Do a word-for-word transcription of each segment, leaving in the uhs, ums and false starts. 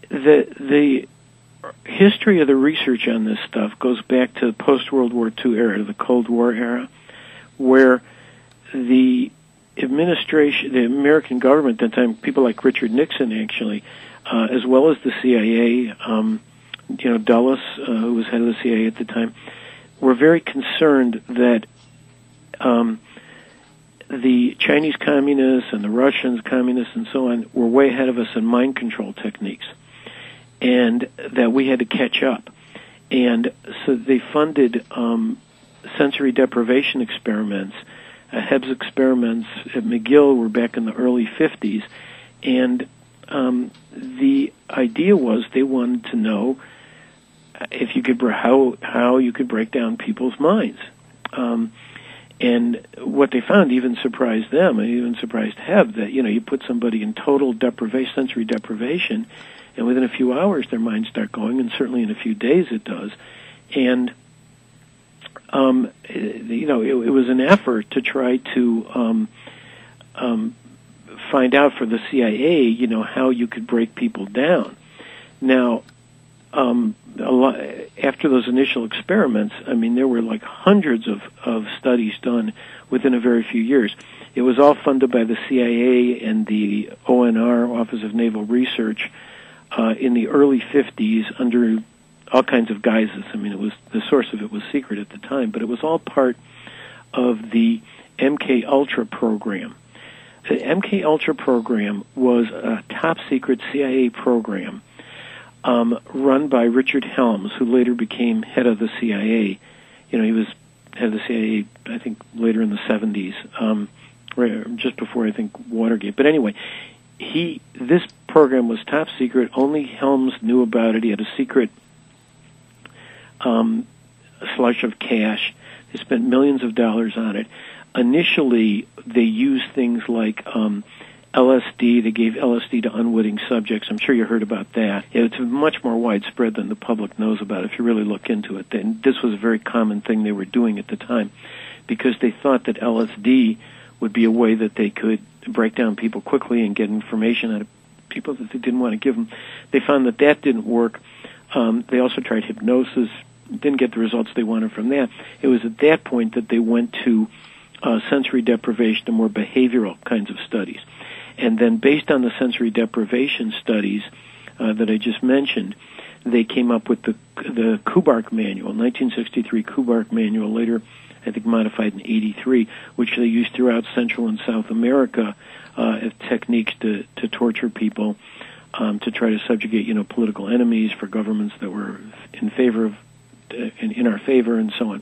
the the history of the research on this stuff goes back to the post-World War Two era, the Cold War era, where the administration, the American government at the time, people like Richard Nixon actually, uh, as well as the C I A, um, you know, Dulles, uh, who was head of the C I A at the time, were very concerned that um, the Chinese communists and the Russians communists and so on were way ahead of us in mind control techniques, and that we had to catch up. And so they funded um, sensory deprivation experiments. Uh, Hebb's experiments at McGill were back in the early fifties, and um, the idea was they wanted to know if you could how how you could break down people's minds. Um, and what they found even surprised them, and even surprised Hebb, that you know you put somebody in total deprivation, sensory deprivation, and within a few hours their minds start going, and certainly in a few days it does. And um, you know, it, it was an effort to try to um, um, find out for the C I A, you know, how you could break people down. Now, um, a lot, after those initial experiments, I mean, there were like hundreds of, of studies done within a very few years. It was all funded by the C I A and the O N R, Office of Naval Research, uh, in the early fifties under all kinds of guises. I mean, it was the source of it was secret at the time, but it was all part of the M K Ultra program. The M K Ultra program was a top-secret C I A program um, run by Richard Helms, who later became head of the C I A. You know, he was head of the C I A, I think, later in the seventies, um, right, just before, I think, Watergate. But anyway, he this program was top secret. Only Helms knew about it. He had a secret um, slush of cash. They spent millions of dollars on it. Initially, they used things like um, L S D. They gave L S D to unwitting subjects. I'm sure you heard about that. It's much more widespread than the public knows about if you really look into it. And this was a very common thing they were doing at the time because they thought that L S D would be a way that they could break down people quickly and get information out of people that they didn't want to give them. They found that that didn't work. Um, they also tried hypnosis, didn't get the results they wanted from that. It was at that point that they went to Uh, sensory deprivation and more behavioral kinds of studies. And then based on the sensory deprivation studies uh, that I just mentioned, they came up with the the Kubark Manual, nineteen sixty-three Kubark Manual, later I think modified in eighty-three, which they used throughout Central and South America uh, as techniques to, to torture people, um, to try to subjugate, you know, political enemies for governments that were in favor of, uh, in, in our favor and so on.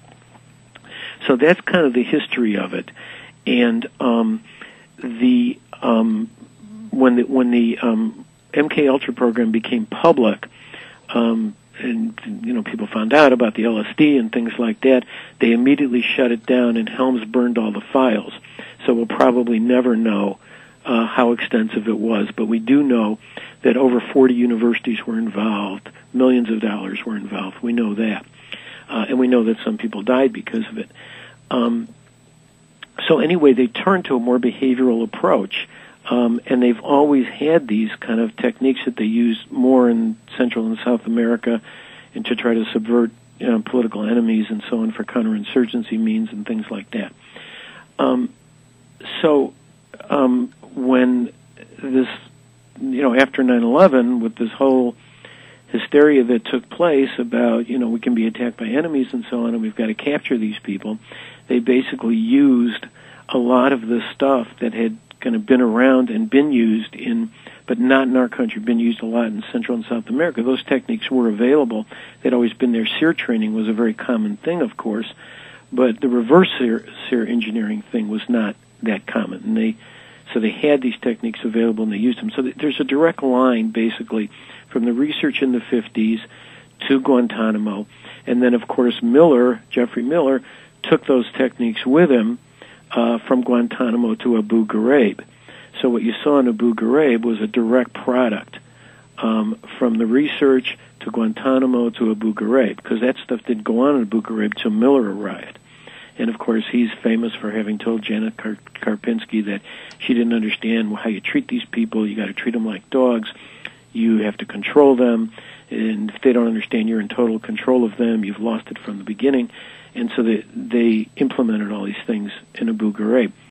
So that's kind of the history of it, and um, the um, when the when the um, M K Ultra program became public, um, and you know people found out about the L S D and things like that, they immediately shut it down, and Helms burned all the files. So we'll probably never know uh, how extensive it was, but we do know that over forty universities were involved, millions of dollars were involved. We know that. Uh, and we know that some people died because of it. Um, so anyway, they turned to a more behavioral approach, um, and they've always had these kind of techniques that they use more in Central and South America, and to try to subvert, you know, political enemies and so on for counterinsurgency means and things like that. Um, so um, when this, you know, after nine eleven, with this whole hysteria that took place about, you know, we can be attacked by enemies and so on, and we've got to capture these people, they basically used a lot of the stuff that had kind of been around and been used in, but not in our country, been used a lot in Central and South America. Those techniques were available. They'd always been there. SEER training was a very common thing, of course, but the reverse SEER, SEER engineering thing was not that common. And they, so they had these techniques available and they used them. So there's a direct line, basically, from the research in the fifties to Guantanamo. And then, of course, Miller, Jeffrey Miller, took those techniques with him uh, from Guantanamo to Abu Ghraib. So what you saw in Abu Ghraib was a direct product um, from the research to Guantanamo to Abu Ghraib, because that stuff didn't go on in Abu Ghraib till Miller arrived. And, of course, he's famous for having told Janet Kar- Karpinski that she didn't understand how you treat these people. You got to treat them like dogs. You have to control them, and if they don't understand you're in total control of them, you've lost it from the beginning. And so they, they implemented all these things in Abu Ghraib.